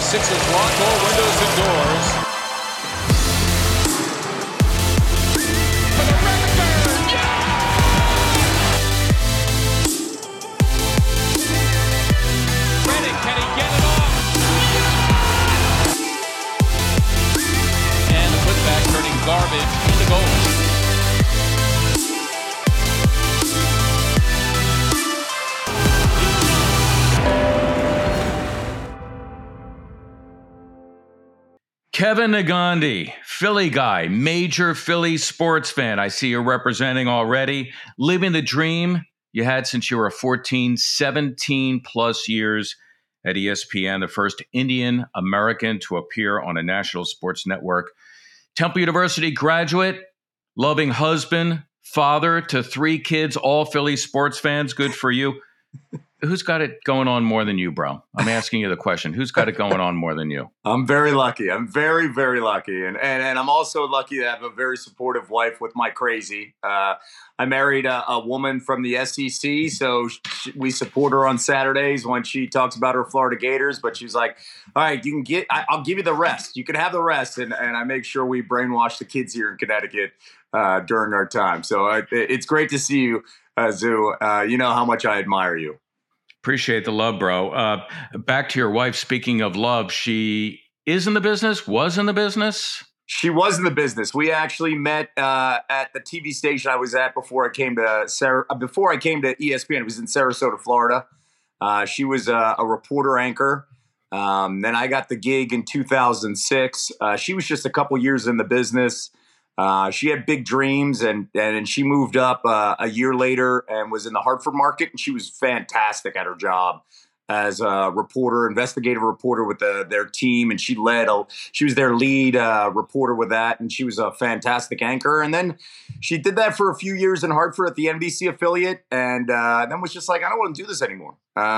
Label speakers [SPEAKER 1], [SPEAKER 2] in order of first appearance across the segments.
[SPEAKER 1] Sixers lock all windows and doors. For the Raptors! Yeah! Redick, can he get it off? And the putback turning garbage into goal.
[SPEAKER 2] Kevin Negandhi, Philly guy, major Philly sports fan. I see you're representing already. Living the dream you had since you were 14, 17 plus years at ESPN, the first Indian American to appear on a national sports network. Temple University graduate, loving husband, father to 3 kids, all Philly sports fans. Good for you. Who's got it going on more than you, bro? I'm asking you the question. Who's got it going on more than you?
[SPEAKER 3] I'm very lucky. I'm very, very lucky. And I'm also lucky to have a very supportive wife with my crazy. I married a woman from the SEC, so we support her on Saturdays when she talks about her Florida Gators. But she's like, all right, I'll give you the rest. You can have the rest. And I make sure we brainwash the kids here in Connecticut during our time. So it's great to see you, Zoo. You know how much I admire you.
[SPEAKER 2] Appreciate the love, bro. Back to your wife. Speaking of love, she is in the business, was in the business.
[SPEAKER 3] She was in the business. We actually met at the TV station I was at before I came to ESPN. It was in Sarasota, Florida. She was a reporter anchor. Then I got the gig in 2006. She was just a couple years in the business. She had big dreams, and she moved up a year later and was in the Hartford market, and she was fantastic at her job as a reporter, investigative reporter with their team, and she was their lead reporter with that, and she was a fantastic anchor. And then she did that for a few years in Hartford at the NBC affiliate, and then was just like, I don't want to do this anymore.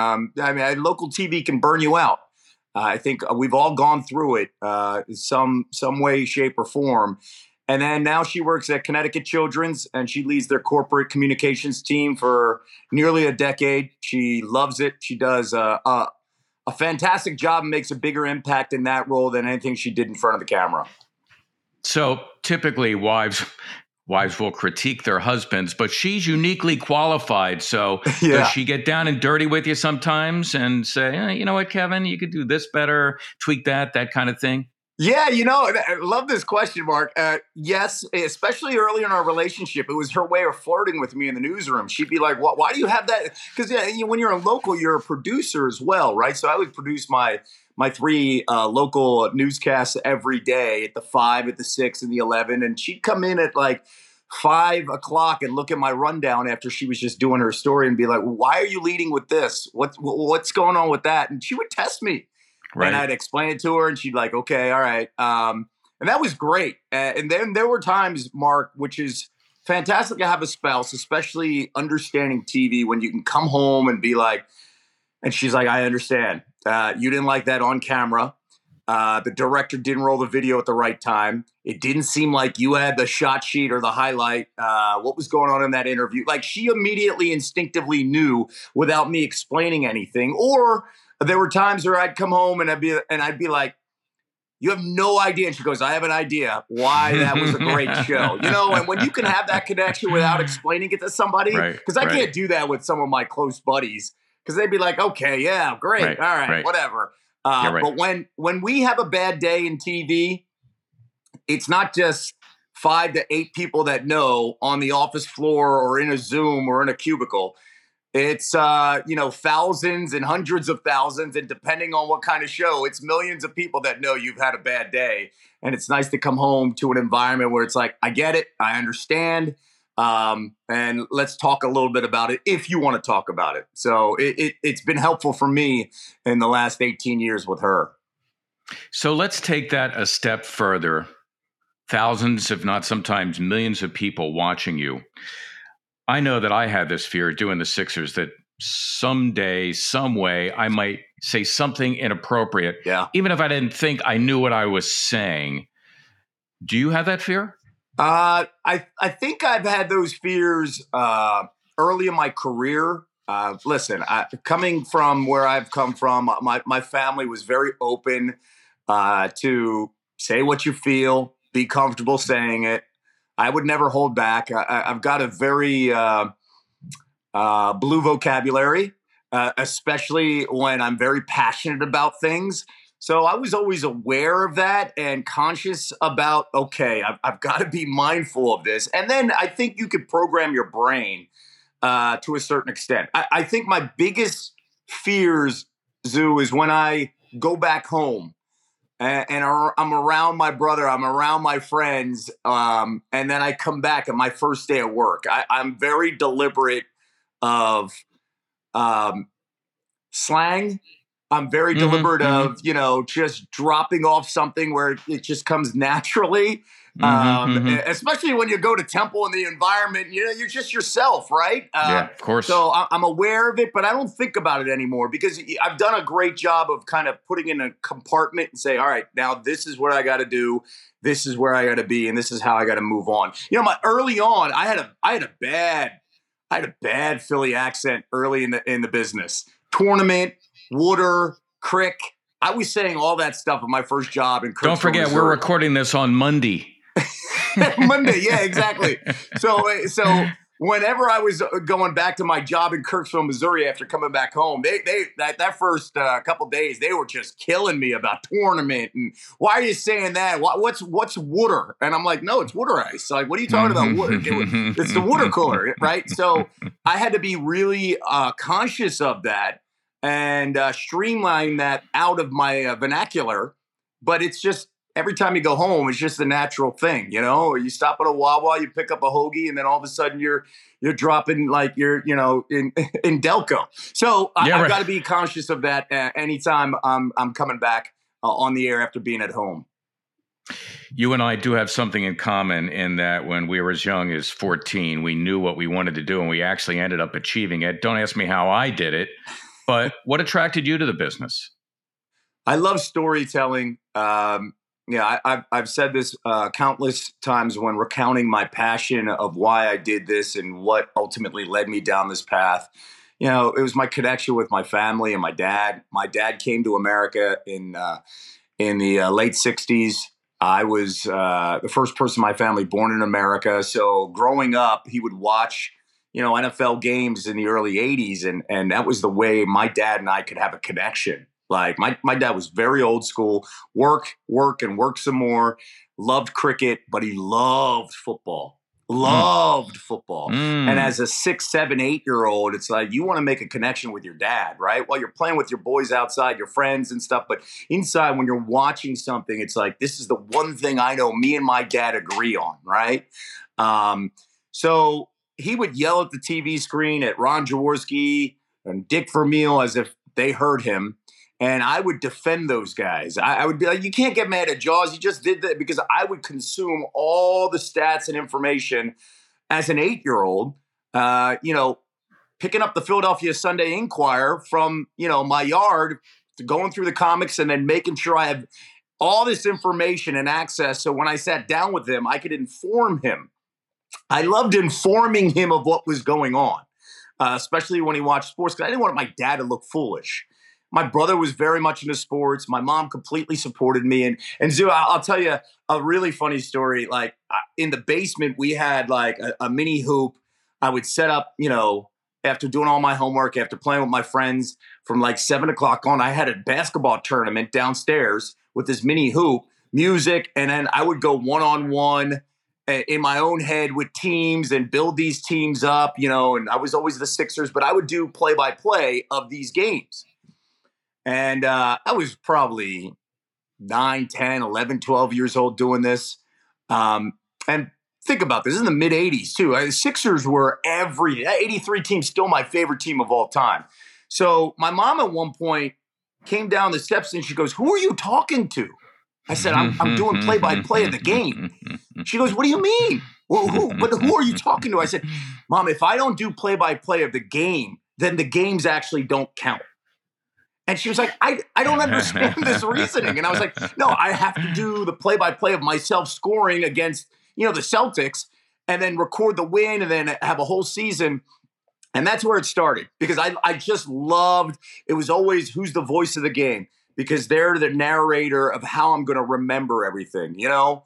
[SPEAKER 3] Local TV can burn you out. I think we've all gone through it some way, shape, or form. And then now she works at Connecticut Children's, and she leads their corporate communications team for nearly a decade. She loves it. She does a fantastic job and makes a bigger impact in that role than anything she did in front of the camera.
[SPEAKER 2] So typically wives will critique their husbands, but she's uniquely qualified. So does she get down and dirty with you sometimes and say, you know what, Kevin, you could do this better, tweak that kind of thing?
[SPEAKER 3] Yeah, I love this question, Mark. Yes, especially early in our relationship, it was her way of flirting with me in the newsroom. She'd be like, why do you have that? Because when you're a local, you're a producer as well, right? So I would produce my 3 local newscasts every day at the 5, at the 6, and the 11. And she'd come in at like 5 o'clock and look at my rundown after she was just doing her story and be like, why are you leading with this? What's going on with that? And she would test me. Right. And I'd explain it to her, and she'd like, okay, all right. And that was great. And then there were times, Mark, which is fantastic to have a spouse, especially understanding TV, when you can come home and be like, and she's like, I understand. You didn't like that on camera. The director didn't roll the video at the right time. It didn't seem like you had the shot sheet or the highlight. What was going on in that interview? Like, she immediately instinctively knew without me explaining anything. Or there were times where I'd come home and I'd be like, you have no idea. And she goes, I have an idea why that was a great show. And when you can have that connection without explaining it to somebody, because I can't do that with some of my close buddies, because they'd be like, okay, yeah, great. All right, whatever. But when we have a bad day in TV, it's not just 5 to 8 people that know on the office floor or in a Zoom or in a cubicle. It's, thousands and hundreds of thousands. And depending on what kind of show, it's millions of people that know you've had a bad day. And it's nice to come home to an environment where it's like, I get it. I understand. And let's talk a little bit about it if you want to talk about it. So it's been helpful for me in the last 18 years with her.
[SPEAKER 2] So let's take that a step further. Thousands, if not sometimes millions of people watching you. I know that I had this fear doing the Sixers that someday, some way, I might say something inappropriate, even if I didn't think I knew what I was saying. Do you have that fear?
[SPEAKER 3] I think I've had those fears early in my career. Listen, coming from where I've come from, my family was very open to say what you feel, be comfortable saying it. I would never hold back. I've got a very blue vocabulary, especially when I'm very passionate about things. So I was always aware of that and conscious about, okay, I've got to be mindful of this. And then I think you could program your brain to a certain extent. I think my biggest fears, Zoo, is when I go back home and I'm around my brother, I'm around my friends, and then I come back at my first day of work. I'm very deliberate of slang. I'm very deliberate of, just dropping off something where it just comes naturally. Especially when you go to Temple and the environment, you're just yourself, right?
[SPEAKER 2] Yeah, of course.
[SPEAKER 3] So I'm aware of it, but I don't think about it anymore because I've done a great job of kind of putting in a compartment and say, all right, now this is what I got to do. This is where I got to be. And this is how I got to move on. Early on, I had a bad Philly accent early in the business. Tournament, Water, Crick. I was saying all that stuff at my first job in Kirksville,
[SPEAKER 2] Don't forget,
[SPEAKER 3] Missouri.
[SPEAKER 2] we're recording this on Monday.
[SPEAKER 3] Monday, yeah, exactly. So whenever I was going back to my job in Kirksville, Missouri, after coming back home, that first couple days they were just killing me about tournament and why are you saying that? What's water? And I'm like, no, it's water ice. Like, what are you talking about? Water? It's the water cooler, right? So I had to be really conscious of that and streamline that out of my vernacular. But it's just, every time you go home, it's just a natural thing, You stop at a Wawa, you pick up a hoagie, and then all of a sudden you're dropping like you're, in Delco. So I've got to be conscious of that anytime I'm coming back on the air after being at home.
[SPEAKER 2] You and I do have something in common in that when we were as young as 14, we knew what we wanted to do, and we actually ended up achieving it. Don't ask me how I did it, but what attracted you to the business?
[SPEAKER 3] I love storytelling. I've said this countless times when recounting my passion of why I did this and what ultimately led me down this path. It was my connection with my family and my dad. My dad came to America in the late 60s. I was the first person in my family born in America. So growing up, he would watch, NFL games in the early 80s. And that was the way my dad and I could have a connection. Like my dad was very old school, work, and work some more, loved cricket, but he loved football. And as a 6, 7, 8-year-old, it's like you want to make a connection with your dad, right? While you're playing with your boys outside, your friends and stuff. But inside, when you're watching something, it's like, this is the one thing I know me and my dad agree on, right? So he would yell at the TV screen at Ron Jaworski and Dick Vermeil as if they heard him. And I would defend those guys. I would be like, you can't get mad at Jaws. You just did that, because I would consume all the stats and information as an 8-year-old, picking up the Philadelphia Sunday Inquirer from, my yard, to going through the comics and then making sure I have all this information and access. So when I sat down with him, I could inform him. I loved informing him of what was going on, especially when he watched sports, because I didn't want my dad to look foolish. My brother was very much into sports. My mom completely supported me. And Zoo, I'll tell you a really funny story. Like in the basement, we had like a mini hoop. I would set up, after doing all my homework, after playing with my friends from like 7 o'clock on, I had a basketball tournament downstairs with this mini hoop, music. And then I would go one-on-one in my own head with teams and build these teams up, and I was always the Sixers, but I would do play-by-play of these games. And I was probably 9, 10, 11, 12 years old doing this. And think about this. This is in the mid-'80s, too. The Sixers were that 83 team, still my favorite team of all time. So my mom at one point came down the steps and she goes, "Who are you talking to?" I said, I'm doing play-by-play of the game. She goes, "What do you mean? Well, who are you talking to?" I said, "Mom, if I don't do play-by-play of the game, then the games actually don't count." And she was like, I don't understand this reasoning. And I was like, no, I have to do the play-by-play of myself scoring against, the Celtics, and then record the win and then have a whole season. And that's where it started, because I just loved, it was always who's the voice of the game, because they're the narrator of how I'm going to remember everything, you know?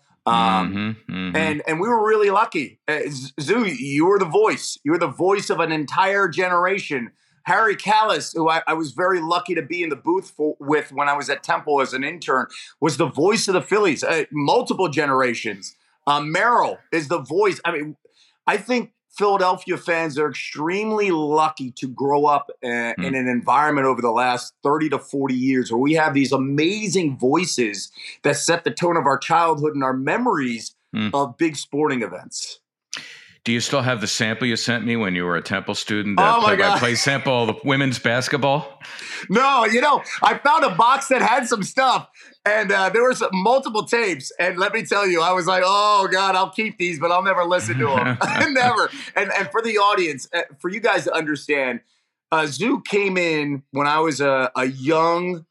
[SPEAKER 3] And we were really lucky. Zoo, you were the voice. You were the voice of an entire generation. Harry Callis, who I was very lucky to be in the booth with when I was at Temple as an intern, was the voice of the Phillies, multiple generations. Merrill is the voice. I mean, I think Philadelphia fans are extremely lucky to grow up in an environment over the last 30 to 40 years where we have these amazing voices that set the tone of our childhood and our memories of big sporting events.
[SPEAKER 2] Do you still have the sample you sent me when you were a Temple student?
[SPEAKER 3] Oh my God.
[SPEAKER 2] Play sample of women's basketball?
[SPEAKER 3] No, I found a box that had some stuff, and there were multiple tapes. And let me tell you, I was like, oh God, I'll keep these, but I'll never listen to them. Never. And for the audience, for you guys to understand, Zoo came in when I was a young,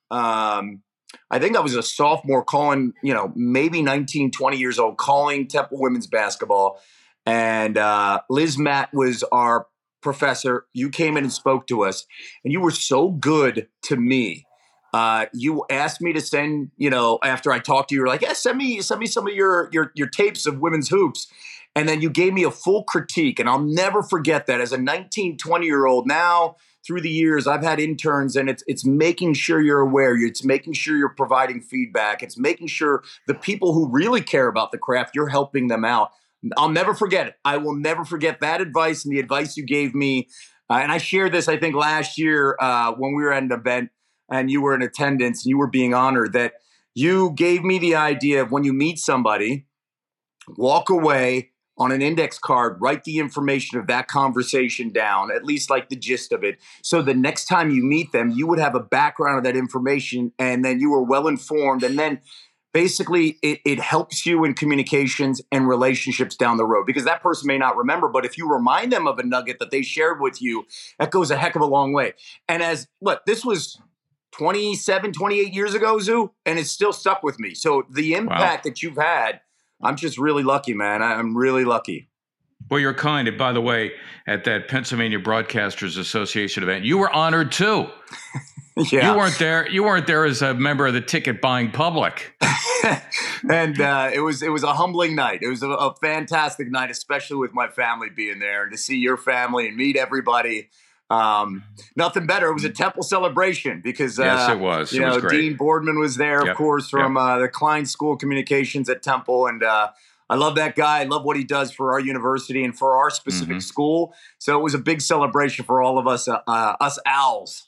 [SPEAKER 3] I think I was a sophomore calling, maybe 19, 20 years old, calling Temple women's basketball. And Liz Matt was our professor. You came in and spoke to us, and you were so good to me. You asked me to send, after I talked to you, you were like, yeah, send me some of your tapes of women's hoops. And then you gave me a full critique, and I'll never forget that. As a 19, 20-year-old now, through the years, I've had interns, and it's making sure you're aware. It's making sure you're providing feedback. It's making sure the people who really care about the craft, you're helping them out. I'll never forget it. I will never forget that advice and the advice you gave me. And I shared this, I think, last year when we were at an event and you were in attendance and you were being honored, that you gave me the idea of when you meet somebody, walk away on an index card, write the information of that conversation down, at least like the gist of it. So the next time you meet them, you would have a background of that information, and then you were well informed. And then basically, it helps you in communications and relationships down the road, because that person may not remember, but if you remind them of a nugget that they shared with you, that goes a heck of a long way. And this was 27, 28 years ago, Zoo, and it's still stuck with me. So the impact that you've had, I'm just really lucky, man. I'm really lucky.
[SPEAKER 2] Well, you're kind. And by the way, at that Pennsylvania Broadcasters Association event, you were honored too.
[SPEAKER 3] Yeah.
[SPEAKER 2] You weren't there as a member of the ticket buying public.
[SPEAKER 3] And it was a humbling night. It was a fantastic night, especially with my family being there, and to see your family and meet everybody. Nothing better. It was a Temple celebration because
[SPEAKER 2] yes, it was. It was great.
[SPEAKER 3] Dean Boardman was there, of course, from the Klein School of Communications at Temple, and I love that guy. I love what he does for our university and for our specific school. So it was a big celebration for all of us, us Owls.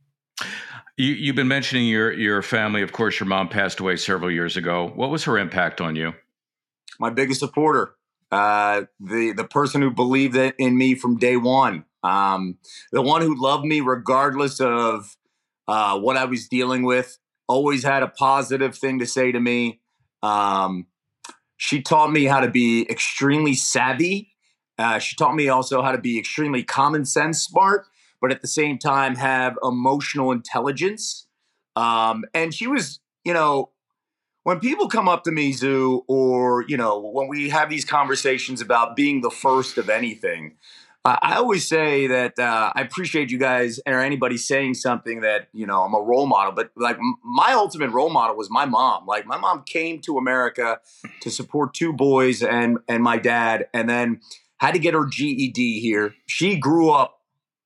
[SPEAKER 2] You've been mentioning your family. Of course, your mom passed away several years ago. What was her impact on you?
[SPEAKER 3] My biggest supporter, the person who believed in me from day one, the one who loved me regardless of what I was dealing with, always had a positive thing to say to me. She taught me how to be extremely savvy. She taught me also how to be extremely common sense smart, but at the same time have emotional intelligence. And she was, when people come up to me, Zoo, or, when we have these conversations about being the first of anything, I always say that I appreciate you guys or anybody saying something that, I'm a role model. But like my ultimate role model was my mom. Like my mom came to America to support two boys and my dad, and then had to get her GED here. She grew up,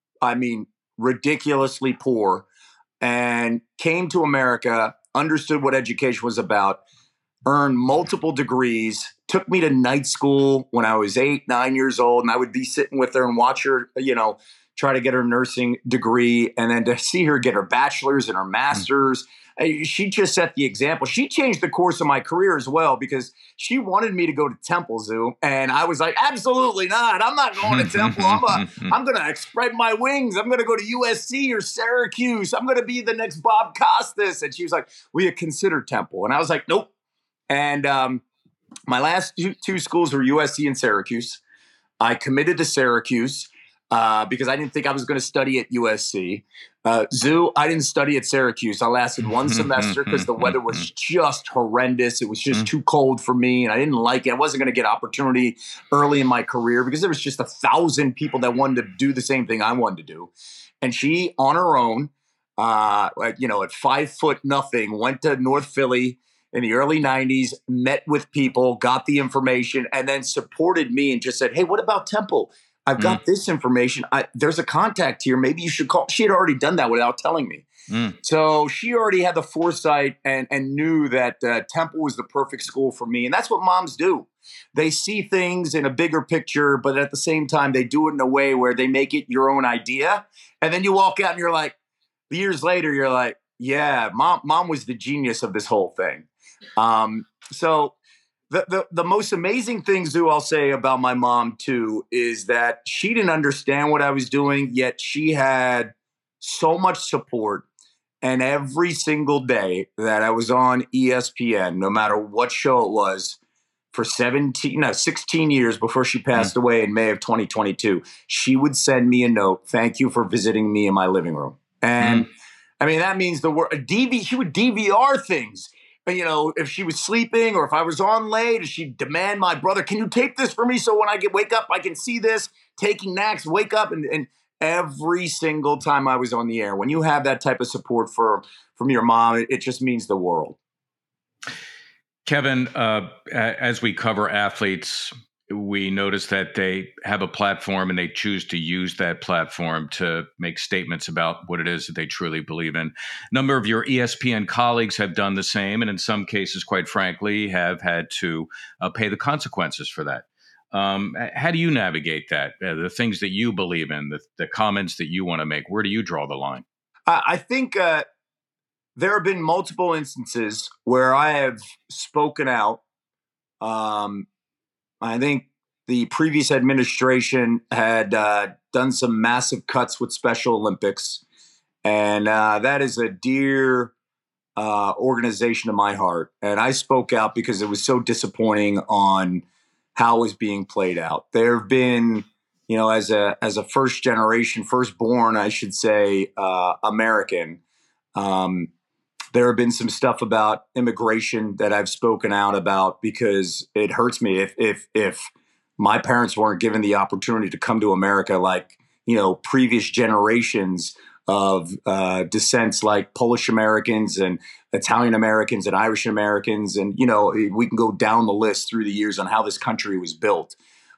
[SPEAKER 3] ridiculously poor, and came to America, understood what education was about, earned multiple degrees, took me to night school when I was 8, 9 years old, and I would be sitting with her and watch her, try to get her nursing degree, and then to see her get her bachelor's and her master's. She just set the example. She changed the course of my career as well, because she wanted me to go to Temple, Zoo, and I was like, absolutely not. I'm not going to Temple. I'm going to spread my wings. I'm going to go to USC or Syracuse. I'm going to be the next Bob Costas. And she was like, will you consider Temple? And I was like, nope. And my last two schools were USC and Syracuse. I committed to Syracuse. because I didn't think I was going to study at USC. Zoo, I didn't study at Syracuse. I lasted one semester because the weather was just horrendous. It was just too cold for me, and I didn't like it. I wasn't going to get opportunity early in my career because there was just 1,000 people that wanted to do the same thing I wanted to do. And she, on her own, at 5'0", went to North Philly in the early 90s, met with people, got the information, and then supported me and just said, hey, what about Temple? I've got this information. There's a contact here. Maybe you should call. She had already done that without telling me. So she already had the foresight and knew that Temple was the perfect school for me. And that's what moms do. They see things in a bigger picture, but at the same time, they do it in a way where they make it your own idea. And then you walk out and you're like, years later, you're like, yeah, mom was the genius of this whole thing. So the most amazing thing, Zoo, I'll say about my mom too, is that she didn't understand what I was doing, yet she had so much support. And every single day that I was on ESPN, no matter what show it was, for 16 years before she passed away in May of 2022, she would send me a note. Thank you for visiting me in my living room. And I mean, that means the word she would DVR things. If she was sleeping or if I was on late, she'd demand my brother, can you tape this for me so when I wake up, I can see this, taking naps, wake up. And every single time I was on the air, when you have that type of support from your mom, it just means the world.
[SPEAKER 2] Kevin, as we cover athletes, we notice that they have a platform and they choose to use that platform to make statements about what it is that they truly believe in. A number of your ESPN colleagues have done the same, and in some cases, quite frankly, have had to pay the consequences for that. How do you navigate that? The things that you believe in, the comments that you want to make, where do you draw the line?
[SPEAKER 3] I think there have been multiple instances where I have spoken out. I think the previous administration had done some massive cuts with Special Olympics, and that is a dear organization to my heart. And I spoke out because it was so disappointing on how it was being played out. There have been, as a firstborn, I should say, American. There have been some stuff about immigration that I've spoken out about because it hurts me if my parents weren't given the opportunity to come to America like, previous generations of descents like Polish Americans and Italian Americans and Irish Americans. And, we can go down the list through the years on how this country was built.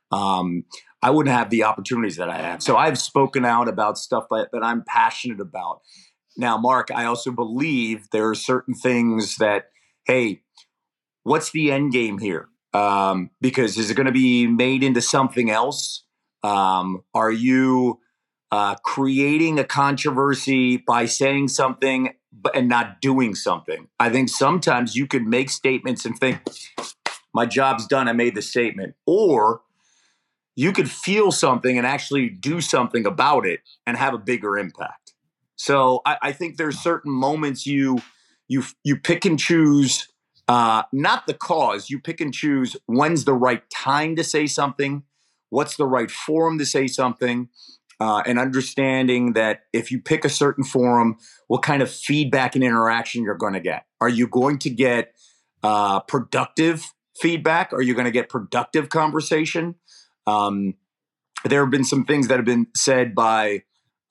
[SPEAKER 3] I wouldn't have the opportunities that I have. So I've spoken out about stuff that I'm passionate about. Now, Mark, I also believe there are certain things that, hey, what's the end game here? Because is it going to be made into something else? Are you creating a controversy by saying something and not doing something? I think sometimes you could make statements and think, my job's done, I made the statement. Or you could feel something and actually do something about it and have a bigger impact. So I think there's certain moments you pick and choose, not the cause. You pick and choose when's the right time to say something, what's the right forum to say something, and understanding that if you pick a certain forum, what kind of feedback and interaction you're going to get. Are you going to get productive feedback? Are you going to get productive conversation? There have been some things that have been said by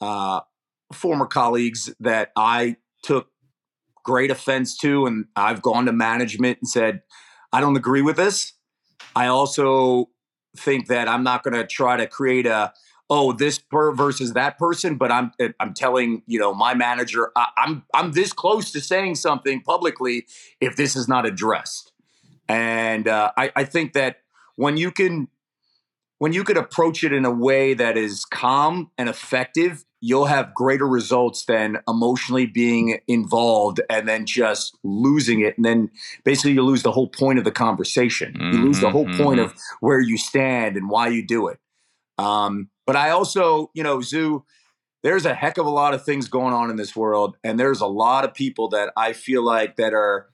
[SPEAKER 3] former colleagues that I took great offense to, and I've gone to management and said, I don't agree with this. I also think that I'm not going to try to create this versus that person, but I'm telling, my manager, I'm this close to saying something publicly if this is not addressed. And I think that when you could approach it in a way that is calm and effective, you'll have greater results than emotionally being involved and then just losing it. And then basically you lose the whole point of the conversation. You lose the whole point of where you stand and why you do it. But I also, Zoo, there's a heck of a lot of things going on in this world. And there's a lot of people that I feel like that are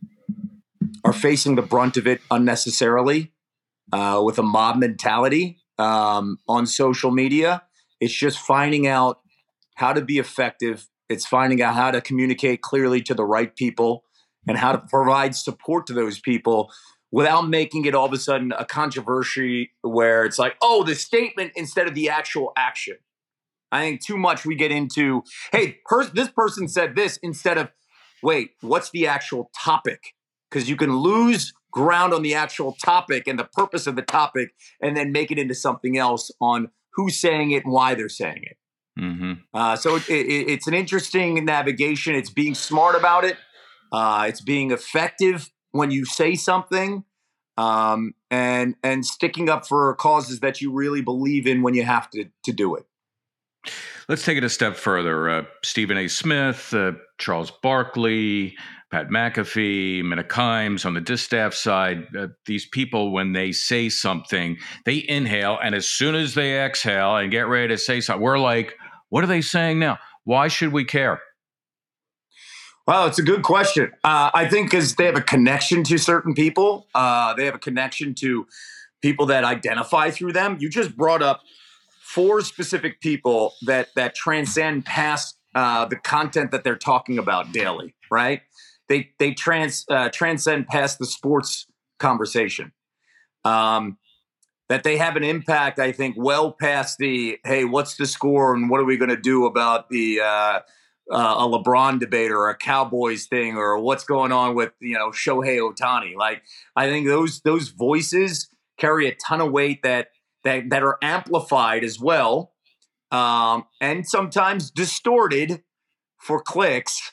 [SPEAKER 3] facing the brunt of it unnecessarily with a mob mentality. on social media. It's just finding out how to be effective. It's finding out how to communicate clearly to the right people and how to provide support to those people without making it all of a sudden a controversy where it's like, oh, the statement instead of the actual action. I think too much we get into, hey, this person said this instead of, wait, what's the actual topic? Because you can lose ground on the actual topic and the purpose of the topic and then make it into something else on who's saying it and why they're saying it.
[SPEAKER 2] Mm-hmm.
[SPEAKER 3] So it's an interesting navigation. It's being smart about it. It's being effective when you say something, and sticking up for causes that you really believe in when you have to do it.
[SPEAKER 2] Let's take it a step further. Stephen A. Smith, Charles Barkley, Pat McAfee, Mina Kimes on the distaff side, these people, when they say something, they inhale, and as soon as they exhale and get ready to say something, we're like, what are they saying now? Why should we care?
[SPEAKER 3] Well, it's a good question. I think because they have a connection to certain people. They have a connection to people that identify through them. You just brought up 4 specific people that transcend past the content that they're talking about daily, right? They transcend past the sports conversation. That they have an impact, I think, well past the, hey, what's the score and what are we going to do about the a LeBron debate or a Cowboys thing or what's going on with, Shohei Ohtani. Like, I think those voices carry a ton of weight that are amplified as well, and sometimes distorted for clicks.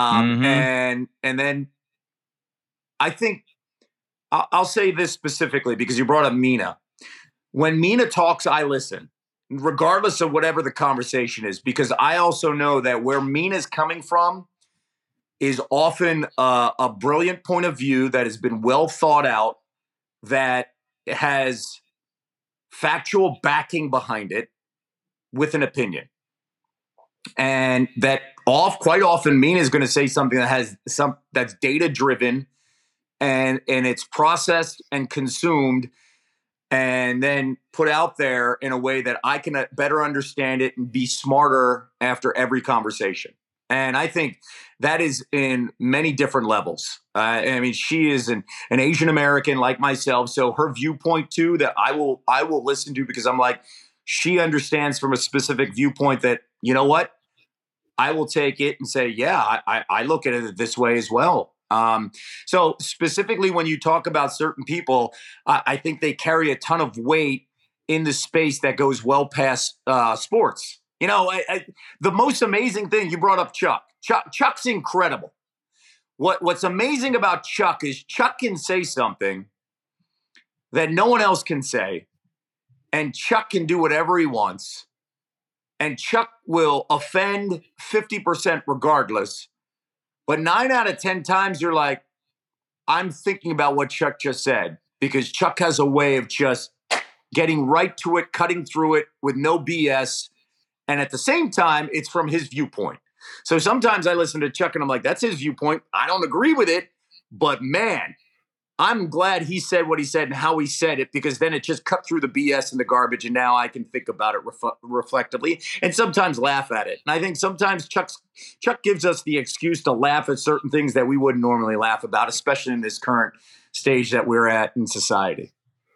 [SPEAKER 3] And then I think I'll say this specifically because you brought up Mina. When Mina talks, I listen, regardless of whatever the conversation is, because I also know that where Mina's coming from is often a brilliant point of view that has been well thought out, that has factual backing behind it with an opinion. And that quite often Mina is going to say something that that's data driven and it's processed and consumed and then put out there in a way that I can better understand it and be smarter after every conversation. And I think that is in many different levels. I mean, she is an Asian American like myself, so her viewpoint too that I will listen to, because I'm like, she understands from a specific viewpoint that, you know what, I will take it and say, yeah, I look at it this way as well. So specifically when you talk about certain people, I think they carry a ton of weight in the space that goes well past sports. The most amazing thing, you brought up Chuck. Chuck's incredible. What's amazing about Chuck is Chuck can say something that no one else can say, and Chuck can do whatever he wants, and Chuck will offend 50% regardless. But 9 out of 10 times you're like, I'm thinking about what Chuck just said, because Chuck has a way of just getting right to it, cutting through it with no BS. And at the same time, it's from his viewpoint. So sometimes I listen to Chuck and I'm like, that's his viewpoint. I don't agree with it, but man, I'm glad he said what he said and how he said it, because then it just cut through the BS and the garbage. And now I can think about it reflectively and sometimes laugh at it. And I think sometimes Chuck gives us the excuse to laugh at certain things that we wouldn't normally laugh about, especially in this current stage that we're at in society.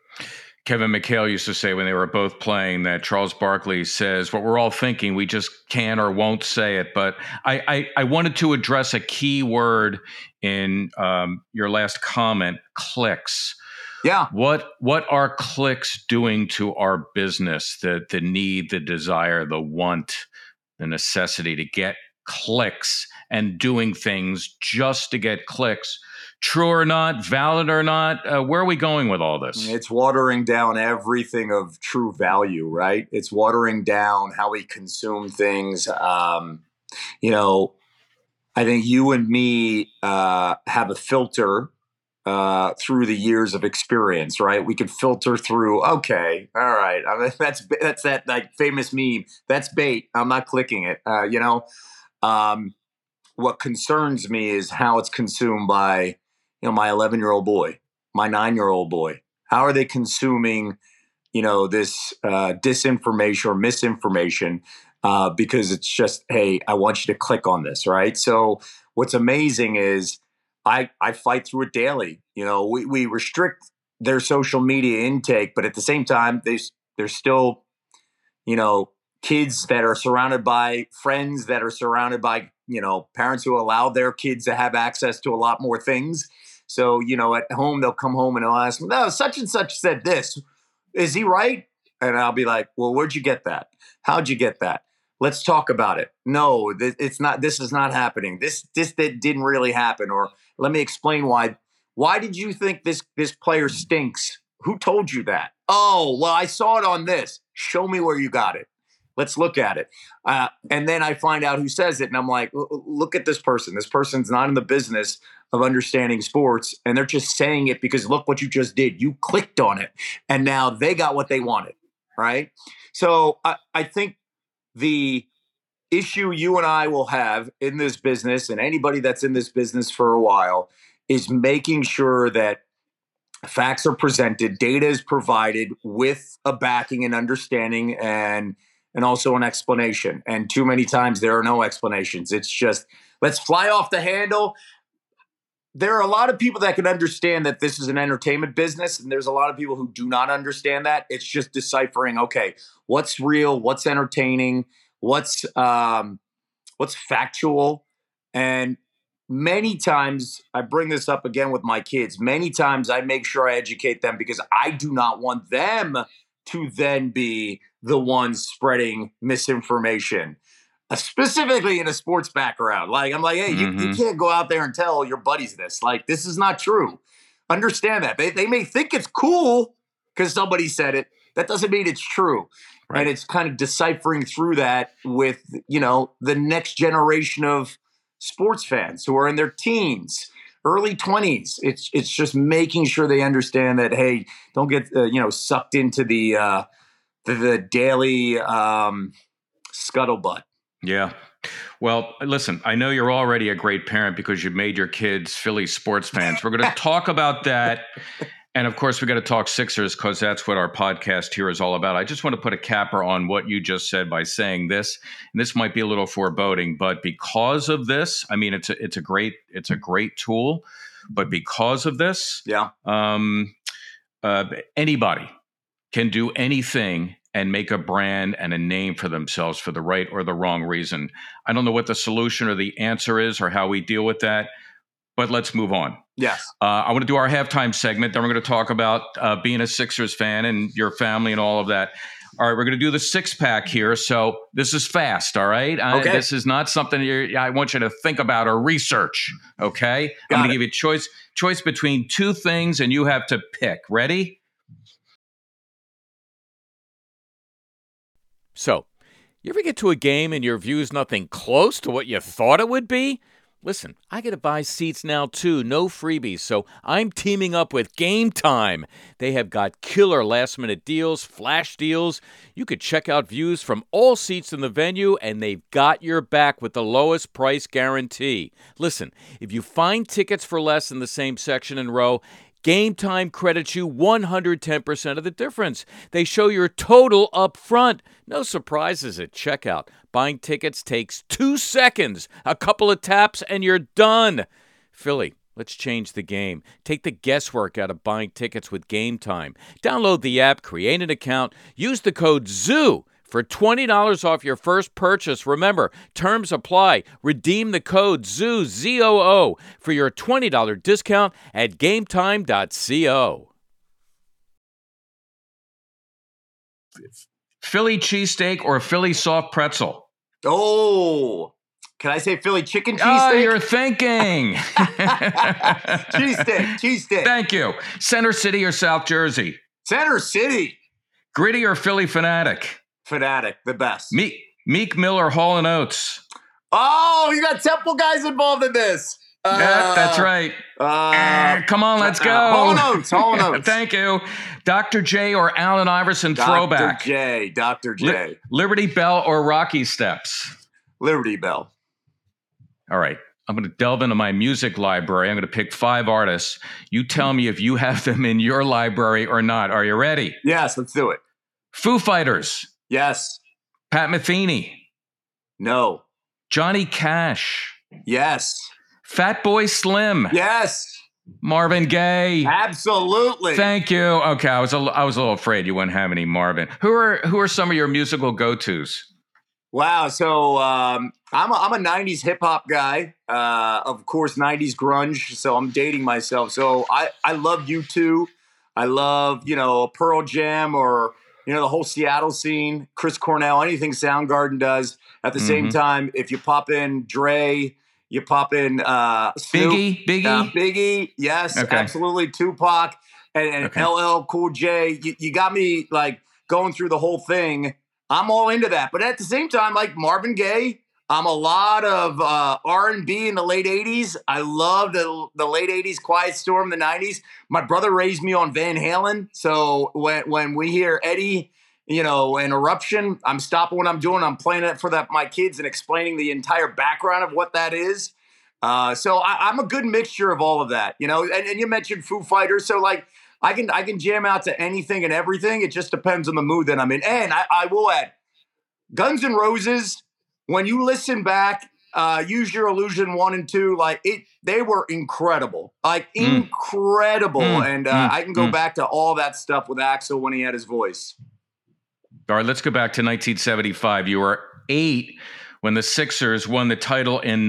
[SPEAKER 2] Kevin McHale used to say when they were both playing that Charles Barkley says what we're all thinking, we just can or won't say it. But I wanted to address a key word in your last comment, clicks.
[SPEAKER 3] Yeah.
[SPEAKER 2] What are clicks doing to our business? The need, the desire, the want, the necessity to get clicks and doing things just to get clicks. True or not, valid or not, where are we going with all this?
[SPEAKER 3] It's watering down everything of true value, right? It's watering down how we consume things. I think you and me have a filter through the years of experience, right? We can filter through, okay, all right, I mean, that's that like famous meme. That's bait. I'm not clicking it. What concerns me is how it's consumed by my 11-year-old boy, my 9-year-old boy. How are they consuming this disinformation or misinformation because it's just, hey, I want you to click on this, right? So what's amazing is I fight through it daily. We restrict their social media intake, but at the same time, there's still, kids that are surrounded by friends that are surrounded by, parents who allow their kids to have access to a lot more things. So, at home, they'll come home and they'll ask me, no, such and such said this. Is he right? And I'll be like, well, where'd you get that? How'd you get that? Let's talk about it. No, it's not. This is not happening. This didn't really happen. Or let me explain why. Why did you think this player stinks? Who told you that? Oh, well, I saw it on this. Show me where you got it. Let's look at it. And then I find out who says it. And I'm like, look at this person. This person's not in the business of understanding sports. And they're just saying it because look what you just did. You clicked on it. And now they got what they wanted. Right? So I think the issue you and I will have in this business, and anybody that's in this business for a while, is making sure that facts are presented, data is provided with a backing and understanding and also an explanation. And too many times there are no explanations. It's just, let's fly off the handle. There are a lot of people that can understand that this is an entertainment business, and there's a lot of people who do not understand that. It's just deciphering, okay, what's real, what's entertaining, what's factual. And many times, I bring this up again with my kids, many times I make sure I educate them because I do not want them to then be the ones spreading misinformation. Specifically in a sports background. Like, I'm like, hey, you can't go out there and tell your buddies this. Like, this is not true. Understand that. They may think it's cool because somebody said it. That doesn't mean it's true. Right. And it's kind of deciphering through that with, the next generation of sports fans who are in their teens, early 20s. It's just making sure they understand that, hey, don't get, sucked into the daily scuttlebutt.
[SPEAKER 2] Yeah. Well, listen, I know you're already a great parent because you've made your kids Philly sports fans. We're going to talk about that. And of course, we got to talk Sixers because that's what our podcast here is all about. I just want to put a capper on what you just said by saying this. And this might be a little foreboding, but because of this, I mean, it's a great tool. But because of this, anybody can do anything and make a brand and a name for themselves for the right or the wrong reason. I don't know what the solution or the answer is or how we deal with that, but let's move on.
[SPEAKER 3] Yes.
[SPEAKER 2] I want to do our halftime segment. Then we're going to talk about being a Sixers fan and your family and all of that. All right, we're going to do the six-pack here. So this is fast, all right?
[SPEAKER 3] Okay.
[SPEAKER 2] This is not something I want you to think about or research, okay? I'm going to give you a choice between two things, and you have to pick. Ready?
[SPEAKER 4] So, you ever get to a game and your view's nothing close to what you thought it would be? Listen, I get to buy seats now too, no freebies, so I'm teaming up with Game Time. They have got killer last-minute deals, flash deals. You could check out views from all seats in the venue, and they've got your back with the lowest price guarantee. Listen, if you find tickets for less in the same section and row, Game Time credits you 110% of the difference. They show your total up front. No surprises at checkout. Buying tickets takes 2 seconds. A couple of taps and you're done. Philly, let's change the game. Take the guesswork out of buying tickets with Game Time. Download the app, create an account, use the code ZOO for $20 off your first purchase. Remember, terms apply. Redeem the code ZOO, Z-O-O, for your $20 discount at GameTime.co.
[SPEAKER 2] Philly cheesesteak or Philly soft pretzel?
[SPEAKER 3] Oh, can I say Philly chicken cheesesteak?
[SPEAKER 2] Oh, you're thinking.
[SPEAKER 3] Cheesesteak.
[SPEAKER 2] Thank you. Center City or South Jersey?
[SPEAKER 3] Center City.
[SPEAKER 2] Gritty or Philly Fanatic?
[SPEAKER 3] Fanatic, the best.
[SPEAKER 2] Meek Mill or Hall & Oates?
[SPEAKER 3] Oh, you got Temple guys involved in this.
[SPEAKER 2] Yeah, that's right. Come on, let's go.
[SPEAKER 3] Hall & Oates.
[SPEAKER 2] Thank you. Dr. J or Allen Iverson throwback?
[SPEAKER 3] Dr. J.
[SPEAKER 2] Liberty Bell or Rocky Steps?
[SPEAKER 3] Liberty Bell.
[SPEAKER 2] All right. I'm going to delve into my music library. I'm going to pick 5 artists. You tell me if you have them in your library or not. Are you ready?
[SPEAKER 3] Yes, let's do it.
[SPEAKER 2] Foo Fighters.
[SPEAKER 3] Yes.
[SPEAKER 2] Pat Metheny.
[SPEAKER 3] No.
[SPEAKER 2] Johnny Cash.
[SPEAKER 3] Yes.
[SPEAKER 2] Fatboy Slim.
[SPEAKER 3] Yes.
[SPEAKER 2] Marvin Gaye.
[SPEAKER 3] Absolutely.
[SPEAKER 2] Thank you. Okay, I was a little afraid you wouldn't have any Marvin. Who are some of your musical go-tos?
[SPEAKER 3] Wow. So I'm a '90s hip hop guy. Of course, '90s grunge. So I'm dating myself. So I love U2. I love Pearl Jam or the whole Seattle scene. Chris Cornell, anything Soundgarden does. At the same time, if you pop in Dre, you pop in Snoop, Biggie. Yes,
[SPEAKER 2] okay.
[SPEAKER 3] Absolutely. Tupac and
[SPEAKER 2] okay.
[SPEAKER 3] LL Cool J. You got me like going through the whole thing. I'm all into that. But at the same time, like Marvin Gaye, I'm a lot of R&B in the late 80s. I love the late 80s, Quiet Storm, the 90s. My brother raised me on Van Halen. So when we hear Eddie, an Eruption, I'm stopping what I'm doing. I'm playing it for my kids and explaining the entire background of what that is. So I'm a good mixture of all of that, and you mentioned Foo Fighters. So like, I can jam out to anything and everything. It just depends on the mood that I'm in. And I will add, Guns N' Roses, when you listen back, Use Your Illusion 1 and 2, they were incredible. Incredible. And I can go back to all that stuff with Axl when he had his voice.
[SPEAKER 2] All right, let's go back to 1975. You were 8 when the Sixers won the title in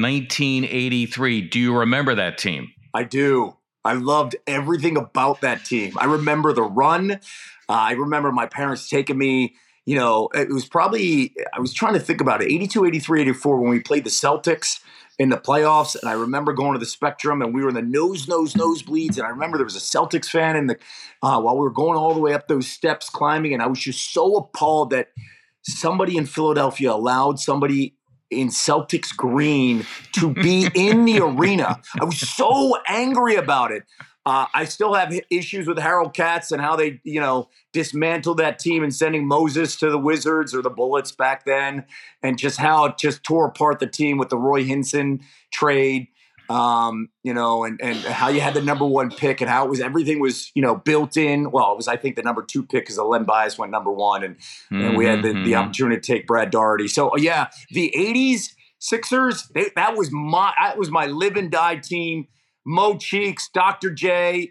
[SPEAKER 2] 1983. Do you remember that team?
[SPEAKER 3] I do. I loved everything about that team. I remember the run. I remember my parents taking me, it was probably, I was trying to think about it, 82, 83, 84 when we played the Celtics in the playoffs. And I remember going to the Spectrum and we were in the nosebleeds. And I remember there was a Celtics fan while we were going all the way up those steps climbing. And I was just so appalled that somebody in Philadelphia allowed somebody in Celtics green to be in the arena. I was so angry about it. I still have issues with Harold Katz and how they, dismantled that team and sending Moses to the Wizards or the Bullets back then, and just how it just tore apart the team with the Roy Hinson trade, and how you had the number 1 pick and how everything was, built in. Well, it was, I think, the number 2 pick because Len Bias went number 1 and we had the opportunity to take Brad Daugherty. So yeah, the 80s Sixers, that was my live and die team. Mo Cheeks, Dr. J,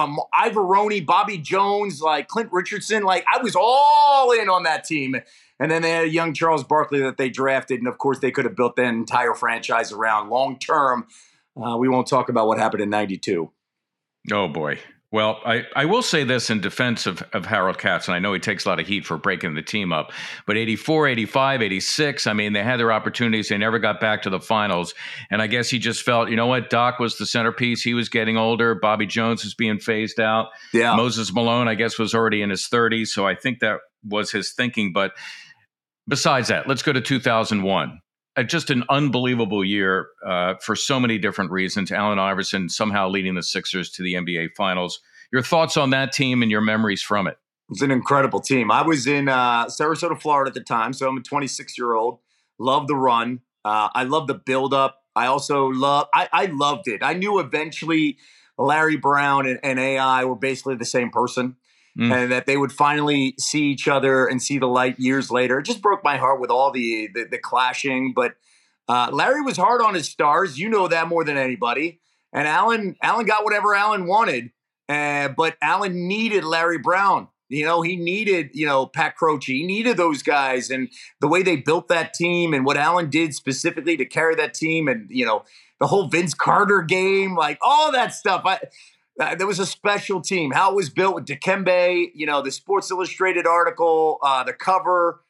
[SPEAKER 3] Ivoroni, Bobby Jones, like Clint Richardson. Like, I was all in on that team. And then they had a young Charles Barkley that they drafted. And, of course, they could have built that entire franchise around long term. We won't talk about what happened in 92.
[SPEAKER 2] Oh, boy. Well, I will say this in defense of Harold Katz, and I know he takes a lot of heat for breaking the team up, but 84, 85, 86, I mean, they had their opportunities. They never got back to the finals. And I guess he just felt, Doc was the centerpiece. He was getting older. Bobby Jones was being phased out.
[SPEAKER 3] Yeah.
[SPEAKER 2] Moses Malone, I guess, was already in his 30s. So I think that was his thinking. But besides that, let's go to 2001. Just an unbelievable year for so many different reasons. Allen Iverson somehow leading the Sixers to the NBA Finals. Your thoughts on that team and your memories from it?
[SPEAKER 3] It's an incredible team. I was in Sarasota, Florida at the time, so I'm a 26-year-old. Love the run. I love the buildup. I also I loved it. I knew eventually Larry Brown and AI were basically the same person. And that they would finally see each other and see the light years later. It just broke my heart with all the clashing. But Larry was hard on his stars. You know that more than anybody. And Allen got whatever Allen wanted. But Allen needed Larry Brown. He needed, Pat Croce. He needed those guys. And the way they built that team and what Allen did specifically to carry that team and, the whole Vince Carter game, like all that stuff. There was a special team. How it was built with Dikembe, the Sports Illustrated article, the cover.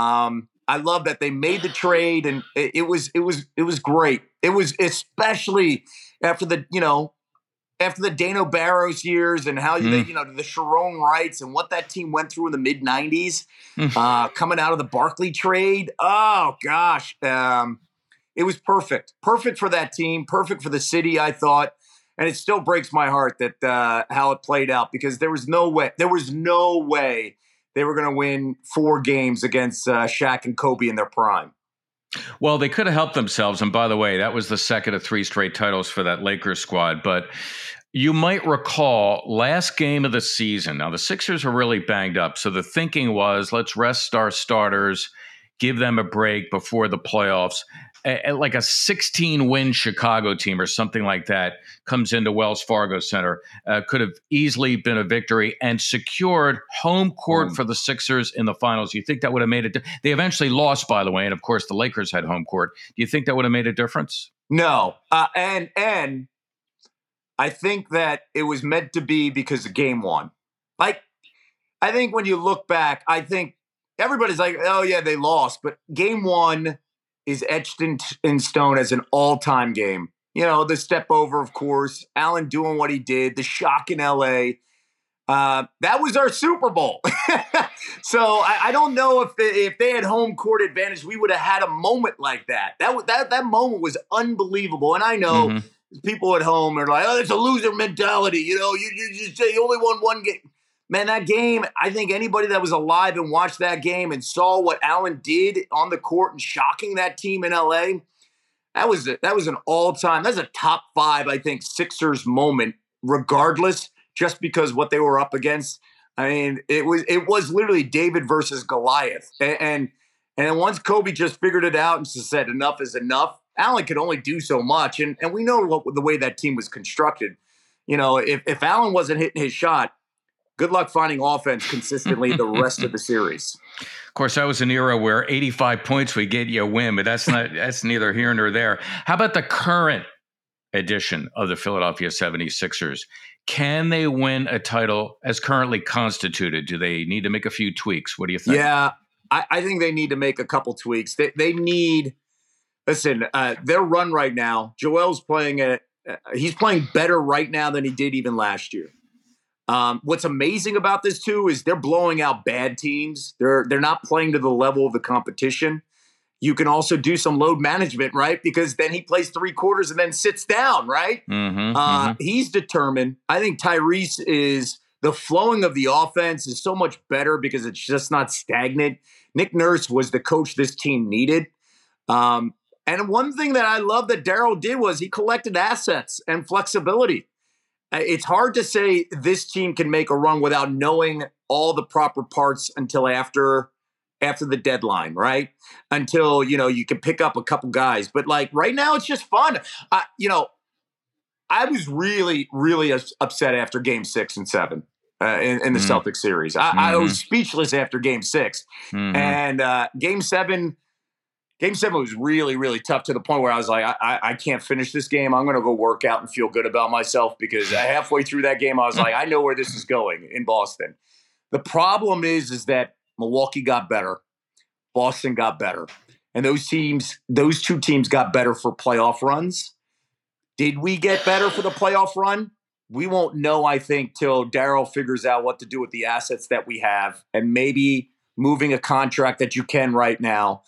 [SPEAKER 3] I love that they made the trade, and it was great. It was especially after the Dano Barros years and how the Sharon Wrights and what that team went through in the mid '90s, coming out of the Barkley trade. Oh gosh, it was perfect for that team, perfect for the city. I thought. And it still breaks my heart that how it played out, because there was no way they were going to win 4 games against Shaq and Kobe in their prime.
[SPEAKER 2] Well, they could have helped themselves. And by the way, that was the second of 3 straight titles for that Lakers squad. But you might recall last game of the season. Now, the Sixers are really banged up. So the thinking was, let's rest our starters, give them a break before the playoffs. Like a 16-win Chicago team or something like that comes into Wells Fargo Center, could have easily been a victory and secured home court for the Sixers in the finals. You think that would have made it? They eventually lost, by the way, and of course the Lakers had home court. Do you think that would have made a difference?
[SPEAKER 3] No, and I think that it was meant to be because of game one. Like, I think when you look back, I think everybody's like, oh yeah, they lost, but game one is etched in stone as an all-time game. You know, the step over, of course, Allen doing what he did, the shock in L.A. That was our Super Bowl. So I don't know if they had home court advantage, we would have had a moment like that. That moment was unbelievable. And I know people at home are like, oh, it's a loser mentality. You know, you just say you only won one game. Man, that game, I think anybody that was alive and watched that game and saw what Allen did on the court and shocking that team in LA, that was an all-time, that's a top 5, I think, Sixers moment, regardless, just because what they were up against. I mean, it was literally David versus Goliath. And once Kobe just figured it out and just said enough is enough, Allen could only do so much. And we know the way that team was constructed. You know, if Allen wasn't hitting his shot, good luck finding offense consistently the rest of the series.
[SPEAKER 2] Of course, that was an era where 85 points would get you a win, but that's neither here nor there. How about the current edition of the Philadelphia 76ers? Can they win a title as currently constituted? Do they need to make a few tweaks? What do you think?
[SPEAKER 3] Yeah, I think they need to make a couple tweaks. They need – listen, their run right now, Joel's playing he's playing better right now than he did even last year. What's amazing about this too is they're blowing out bad teams. They're not playing to the level of the competition. You can also do some load management, right? Because then he plays 3 quarters and then sits down, right? He's determined. I think Tyrese is the flowing of the offense is so much better because it's just not stagnant. Nick Nurse was the coach this team needed. And one thing that I love that Daryl did was he collected assets and flexibility. It's hard to say this team can make a run without knowing all the proper parts until after the deadline, right? Until, you can pick up a couple guys. But like right now, it's just fun. I was really, really upset after game 6 and 7 in the Celtics series. I was speechless after game 6. And game 7 was really, really tough to the point where I was like, I can't finish this game. I'm going to go work out and feel good about myself because halfway through that game, I was like, I know where this is going in Boston. The problem is that Milwaukee got better. Boston got better. And those two teams got better for playoff runs. Did we get better for the playoff run? We won't know, I think, till Daryl figures out what to do with the assets that we have and maybe moving a contract that you can right now.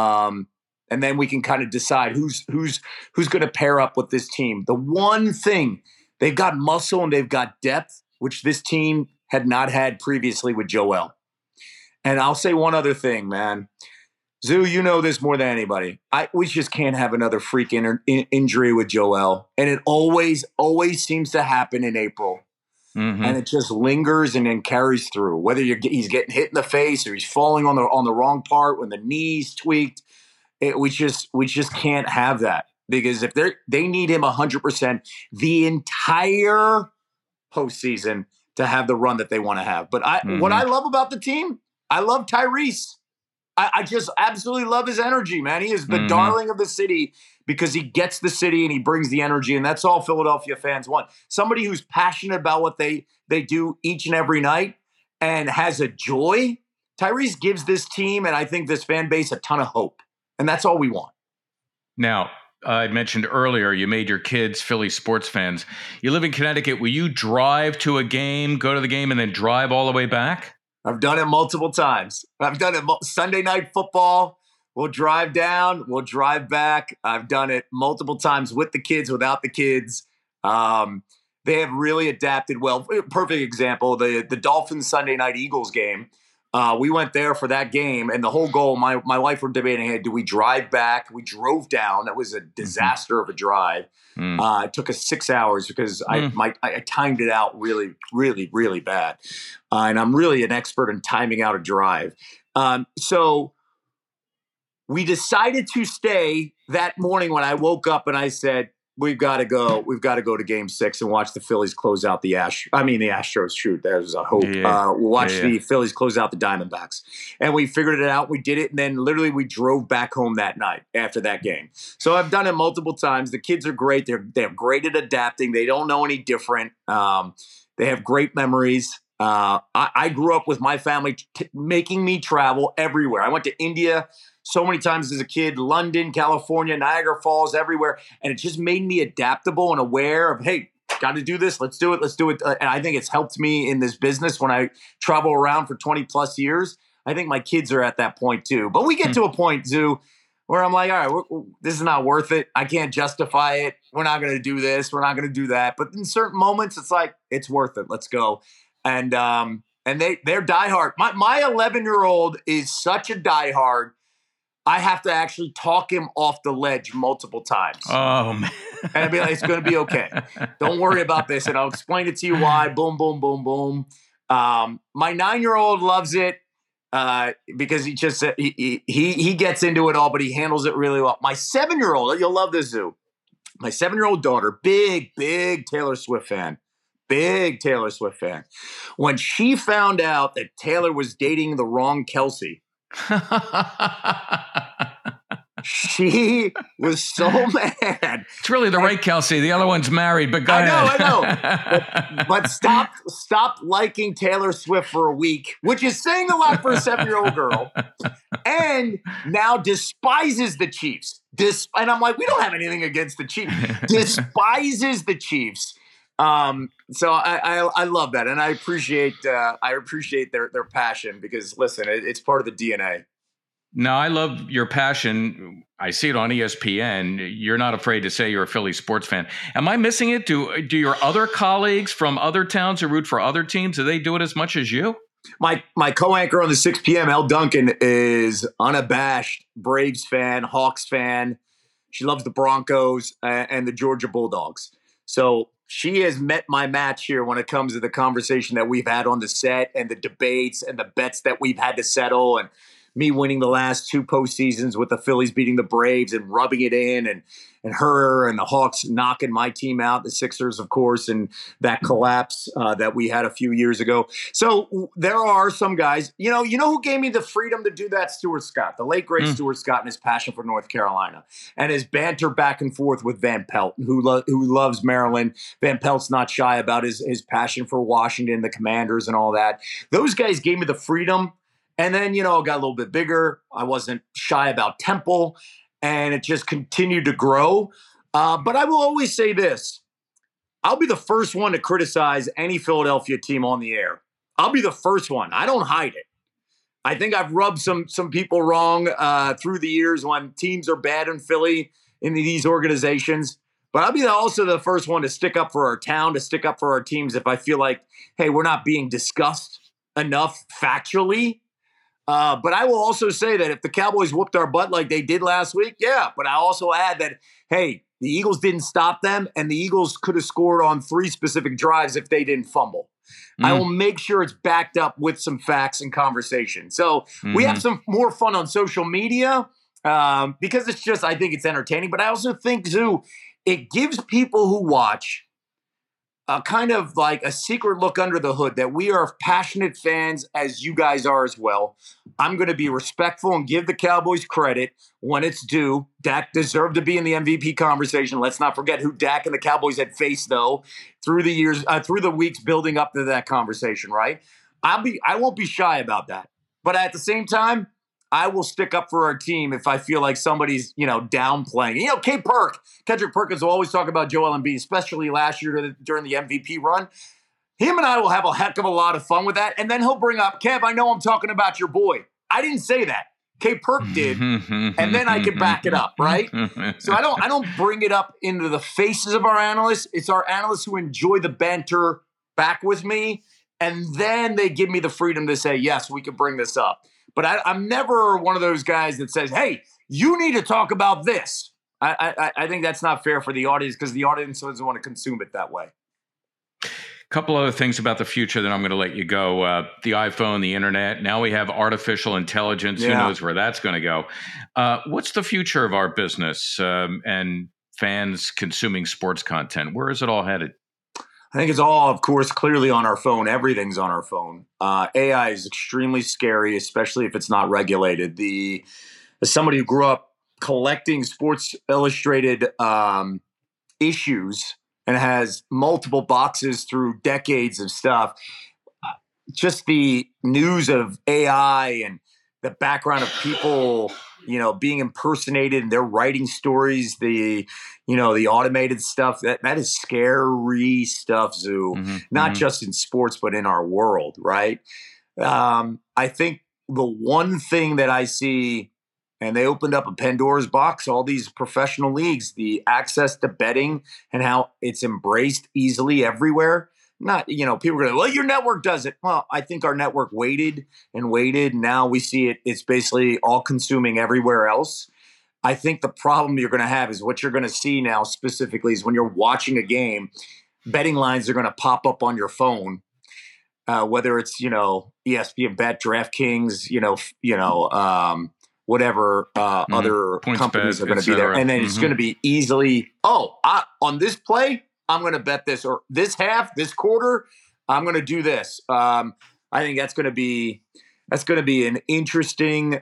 [SPEAKER 3] And then we can kind of decide who's going to pair up with this team. The one thing, they've got muscle and they've got depth, which this team had not had previously with Joel. And I'll say one other thing, man. Zoo, you know this more than anybody. We just can't have another freak injury with Joel. And it always seems to happen in April. And it just lingers and then carries through. Whether he's getting hit in the face or he's falling on the wrong part when the knee's tweaked, we just can't have that because if they need him 100% the entire postseason to have the run that they want to have. But what I love about the team, I love Tyrese. I just absolutely love his energy, man. He is the darling of the city because he gets the city and he brings the energy, and that's all Philadelphia fans want. Somebody who's passionate about what they do each and every night and has a joy. Tyrese gives this team and I think this fan base a ton of hope, and that's all we want.
[SPEAKER 2] Now, I mentioned earlier you made your kids Philly sports fans. You live in Connecticut. Will you drive to a game, go to the game, and then drive all the way back?
[SPEAKER 3] I've done it multiple times. I've done it Sunday night football. We'll drive down. We'll drive back. I've done it multiple times with the kids, without the kids. They have really adapted well. Perfect example, the Dolphins Sunday night Eagles game. We went there for that game, and the whole goal, my wife were debating, hey, do we drive back? We drove down. That was a disaster of a drive. It took us 6 hours because I timed it out really, really, really bad. And I'm really an expert in timing out a drive. So we decided to stay that morning when I woke up and I said, we've got to go. We've got to go to Game 6 and watch the Phillies close out the Astros. Shoot, there's a hope. We'll watch the Phillies close out the Diamondbacks, and we figured it out. We did it, and then literally we drove back home that night after that game. So I've done it multiple times. The kids are great. They're great at adapting. They don't know any different. They have great memories. I grew up with my family making me travel everywhere. I went to India so many times as a kid, London, California, Niagara Falls, everywhere. And it just made me adaptable and aware of, hey, got to do this. Let's do it. Let's do it. And I think it's helped me in this business when I travel around for 20 plus years. I think my kids are at that point too. But we get to a point, Zoo, where I'm like, all right, this is not worth it. I can't justify it. We're not going to do this. We're not going to do that. But in certain moments, it's like, it's worth it. Let's go. And they're diehard. My 11-year-old is such a diehard. I have to actually talk him off the ledge multiple times.
[SPEAKER 2] Oh, man.
[SPEAKER 3] And I'd be like, it's going to be okay. Don't worry about this. And I'll explain it to you why. Boom, boom, boom, boom. My 9-year-old loves it because he just he gets into it all, but he handles it really well. My 7-year-old, you'll love this, Zoo. My 7-year-old daughter, big Taylor Swift fan. Big Taylor Swift fan. When she found out that Taylor was dating the wrong Kelsey, she was so mad.
[SPEAKER 2] It's really the right Kelsey. The other one's married, but go ahead.
[SPEAKER 3] I know. But stop liking Taylor Swift for a week, which is saying a lot for a 7-year-old girl, and now despises the Chiefs. And I'm like, we don't have anything against the Chiefs. Despises the Chiefs. So I love that, and I appreciate their passion because listen, it's part of the DNA.
[SPEAKER 2] No, I love your passion. I see it on ESPN. You're not afraid to say you're a Philly sports fan. Am I missing it? Do your other colleagues from other towns who root for other teams, do they do it as much as you?
[SPEAKER 3] My co-anchor on the 6 p.m., Elle Duncan, is unabashed Braves fan, Hawks fan. She loves the Broncos and the Georgia Bulldogs. So she has met my match here when it comes to the conversation that we've had on the set and the debates and the bets that we've had to settle and me winning the last 2 postseasons with the Phillies beating the Braves and rubbing it in and her and the Hawks knocking my team out, the Sixers, of course, and that collapse that we had a few years ago. So there are some guys, you know who gave me the freedom to do that? Stuart Scott, the late, great Stuart Scott, and his passion for North Carolina and his banter back and forth with Van Pelt, who loves Maryland. Van Pelt's not shy about his passion for Washington, the Commanders and all that. Those guys gave me the freedom. And then, it got a little bit bigger. I wasn't shy about Temple, and it just continued to grow. But I will always say this. I'll be the first one to criticize any Philadelphia team on the air. I'll be the first one. I don't hide it. I think I've rubbed some people wrong through the years when teams are bad in Philly, in these organizations. But I'll be also the first one to stick up for our town, to stick up for our teams if I feel like, hey, we're not being discussed enough factually. But I will also say that if the Cowboys whooped our butt like they did last week, yeah. But I also add that, hey, the Eagles didn't stop them, and the Eagles could have scored on 3 specific drives if they didn't fumble. I will make sure it's backed up with some facts and conversation. So we have some more fun on social media because it's just, I think it's entertaining. But I also think, Zoo, it gives people who watch kind of like a secret look under the hood that we are passionate fans as you guys are as well. I'm going to be respectful and give the Cowboys credit when it's due. Dak deserved to be in the MVP conversation. Let's not forget who Dak and the Cowboys had faced, though, through the years, through the weeks building up to that conversation, right? I won't be shy about that. But at the same time, I will stick up for our team if I feel like somebody's, downplaying. Kendrick Perkins will always talk about Joel Embiid, especially last year during the MVP run. Him and I will have a heck of a lot of fun with that. And then he'll bring up, Kev, I know I'm talking about your boy. I didn't say that. K Perk did. And then I can back it up, right? So I don't bring it up into the faces of our analysts. It's our analysts who enjoy the banter back with me. and then they give me the freedom to say, yes, we could bring this up. But I'm never one of those guys that says, hey, you need to talk about this. I think that's not fair for the audience because the audience doesn't want to consume it that way.
[SPEAKER 2] Couple other things about the future, then I'm going to let you go. The iPhone, the internet. Now we have artificial intelligence.
[SPEAKER 3] Yeah.
[SPEAKER 2] Who knows where that's going to go? What's the future of our business and fans consuming sports content? Where is it all headed?
[SPEAKER 3] I think it's all, of course, clearly on our phone. Everything's on our phone. AI is extremely scary, especially if it's not regulated. As somebody who grew up collecting Sports Illustrated issues and has multiple boxes through decades of stuff, just the news of AI and the background of people, being impersonated and they're writing stories, the automated stuff, that is scary stuff, Zoo, not just in sports, but in our world, right? I think the one thing that I see, and they opened up a Pandora's box, all these professional leagues, the access to betting and how it's embraced easily everywhere. Not, people are going to, well, your network does it. Well, I think our network waited. Now we see it. It's basically all consuming everywhere else. I think the problem you're going to have is what you're going to see now specifically is when you're watching a game, betting lines are going to pop up on your phone, whether it's, ESPN Bet, DraftKings, whatever other companies are going to be there. And then it's going to be easily, on this play, I'm going to bet this, or this half, this quarter, I'm going to do this. I think that's going to be an interesting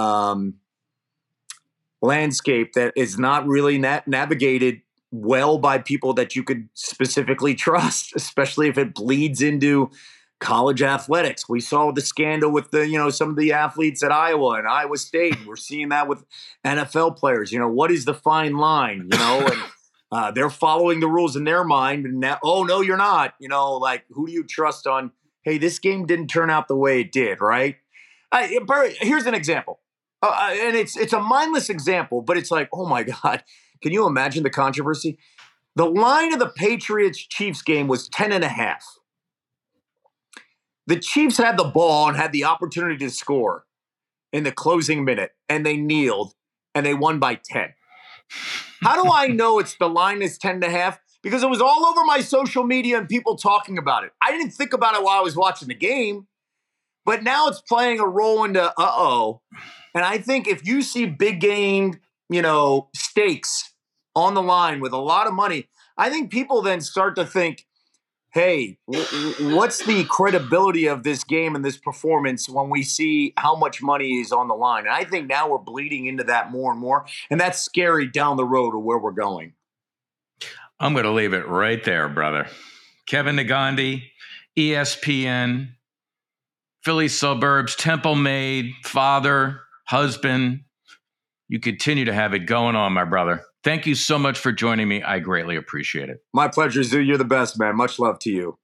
[SPEAKER 3] landscape that is not really navigated well by people that you could specifically trust, especially if it bleeds into college athletics. We saw the scandal with some of the athletes at Iowa and Iowa State. We're seeing that with NFL players. What is the fine line? And they're following the rules in their mind. And now, oh no, you're not. Who do you trust on? Hey, this game didn't turn out the way it did, right? Here's an example, and it's a mindless example, but it's like, oh my God, can you imagine the controversy? The line of the Patriots-Chiefs game was 10.5. The Chiefs had the ball and had the opportunity to score in the closing minute, and they kneeled, and they won by 10. How do I know it's the line is 10.5? Because it was all over my social media and people talking about it. I didn't think about it while I was watching the game, but now it's playing a role into And I think if you see big game, stakes on the line with a lot of money, I think people then start to think, hey, what's the credibility of this game and this performance when we see how much money is on the line? And I think now we're bleeding into that more and more, and that's scary down the road of where we're going.
[SPEAKER 2] I'm going to leave it right there, brother. Kevin Negandhi, ESPN, Philly suburbs, Temple-made, father, husband. You continue to have it going on, my brother. Thank you so much for joining me. I greatly appreciate it.
[SPEAKER 3] My pleasure, Zoo. You're the best, man. Much love to you.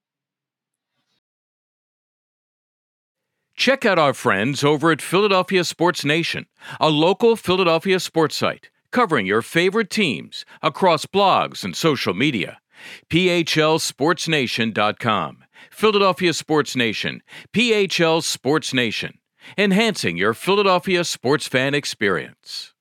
[SPEAKER 4] Check out our friends over at Philadelphia Sports Nation, a local Philadelphia sports site covering your favorite teams across blogs and social media. PHLSportsNation.com. Philadelphia Sports Nation. PHL Sports Nation. Enhancing your Philadelphia sports fan experience.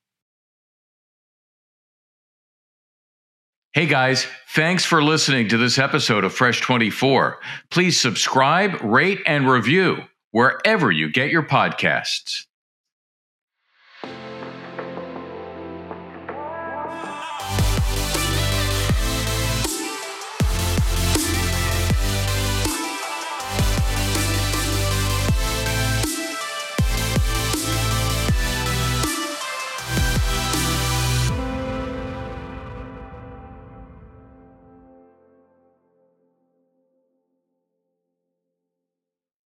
[SPEAKER 2] Hey guys, thanks for listening to this episode of Fresh 24. Please subscribe, rate, and review wherever you get your podcasts.